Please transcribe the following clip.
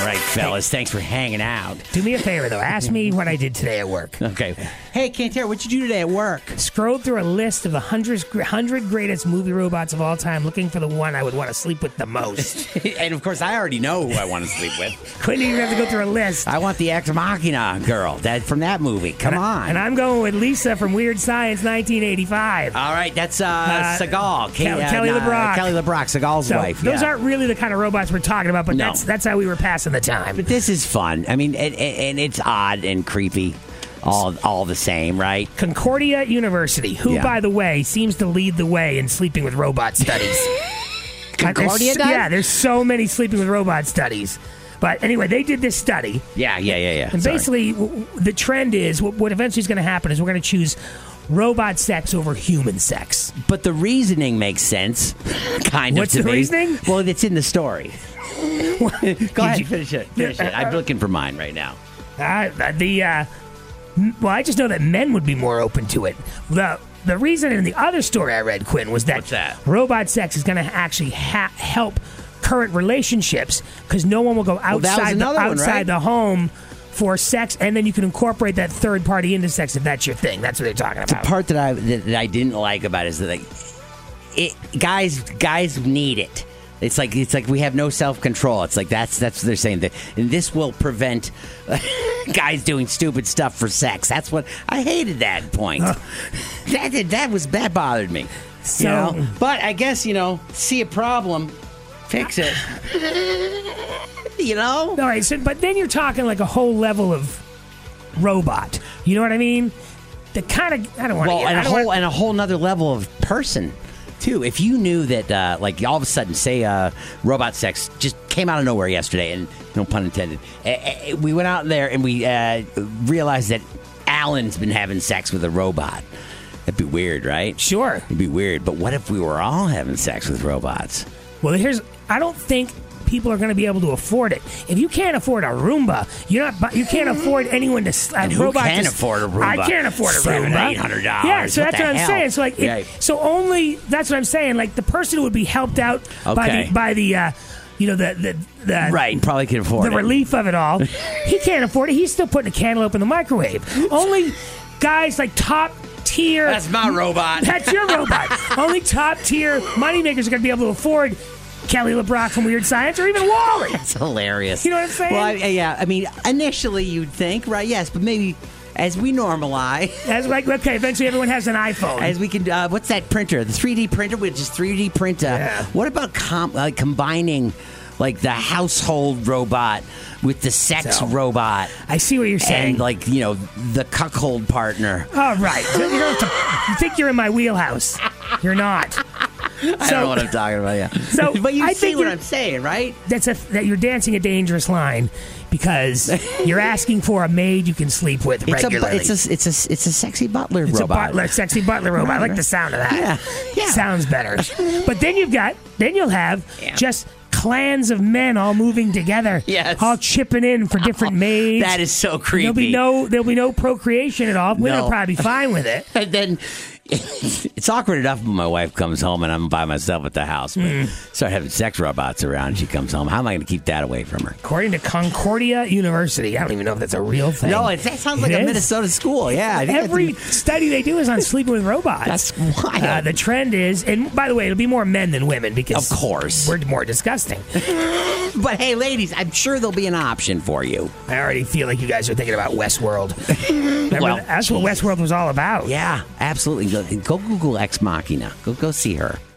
right, fellas. Thanks for hanging out. Do me a favor, though. Ask me what I did today at work. Okay. Hey, Cantera, what'd you do today at work? Scrolled through a list of the 100 greatest movie robots of all time, looking for the one I would want to sleep with the most. And, of course, I already know who I want to sleep with. Couldn't even have to go through a list. I want the Ex Machina girl from that movie. Come on. And I'm going with Lisa from Weird Science 1985. All right, that's Seagal. Kelly LeBrock. Kelly LeBrock, Seagal's wife. Those aren't really the kind of robots we're talking about, but that's how we were passing the time. But this is fun. I mean, and it's odd and creepy. All the same, right? Concordia University, who, by the way, seems to lead the way in sleeping with robot studies. Concordia does? Yeah, there's so many sleeping with robot studies. But anyway, they did this study. Yeah. And basically, the trend is, what eventually is going to happen is we're going to choose robot sex over human sex. But the reasoning makes sense, kind of. What's the reasoning? Well, it's in the story. Go ahead, finish it. I'm looking for mine right now. Well, I just know that men would be more open to it. The reason in the other story I read, Quinn, was that, what's that? Robot sex is going to actually help current relationships because no one will go outside the home for sex, and then you can incorporate that third party into sex if that's your thing. That's what they're talking about. The part that I didn't like about it is that guys need it. It's like we have no self-control. It's like that's what they're saying. And this will prevent guys doing stupid stuff for sex. That's what I hated. That point. That bothered me. So, but I guess see a problem, fix it. All right. So, but then you're talking like a whole level of robot. You know what I mean? The kind of I don't want. Well, and a whole nother level of person. Too, if you knew that, all of a sudden, say, robot sex just came out of nowhere yesterday, and no pun intended, we went out there and we realized that Alan's been having sex with a robot. That'd be weird, right? Sure, it'd be weird. But what if we were all having sex with robots? Well, I don't think people are going to be able to afford it. If you can't afford a Roomba, you can't afford anyone to who can afford a Roomba? I can't afford a Roomba. $700-800. Yeah, so that's what I'm saying. So that's what I'm saying. Like the person who would be helped out by the right, probably can afford the relief of it all. He can't afford it. He's still putting a cantaloupe in the microwave. Only guys like top tier. That's my robot. That's your robot. Only top tier moneymakers are going to be able to afford Kelly LeBrock from Weird Science, or even Wally. That's hilarious. You know what I'm saying? Well, I mean, initially you'd think, right? Yes, but maybe as we normalize, eventually everyone has an iPhone. As we can, what's that printer? The 3D printer, which is 3D printer. Yeah. What about combining? Like the household robot with the sex robot. I see what you're saying. And the cuckold partner. Oh, right. You think you're in my wheelhouse. You're not. I don't know what I'm talking about, yeah. So, but you see what I'm saying, right? That you're dancing a dangerous line because you're asking for a maid you can sleep with regularly. It's a sexy butler robot. It's a sexy butler robot. I like the sound of that. Yeah. Sounds better. But then you'll have just clans of men all moving together, all chipping in for different maids. That is so creepy. There'll be no procreation at all. Women will probably be fine with it. And then it's awkward enough when my wife comes home and I'm by myself at the house. But start having sex robots around. She comes home. How am I going to keep that away from her? According to Concordia University, I don't even know if that's a real thing. No, that sounds like a Minnesota school. Yeah, every study they do is on sleeping with robots. That's wild. The trend is, and by the way, it'll be more men than women because of course we're more disgusting. But hey, ladies, I'm sure there'll be an option for you. I already feel like you guys are thinking about Westworld. That's what Westworld was all about. Yeah, absolutely. Go Google Ex Machina. Go see her.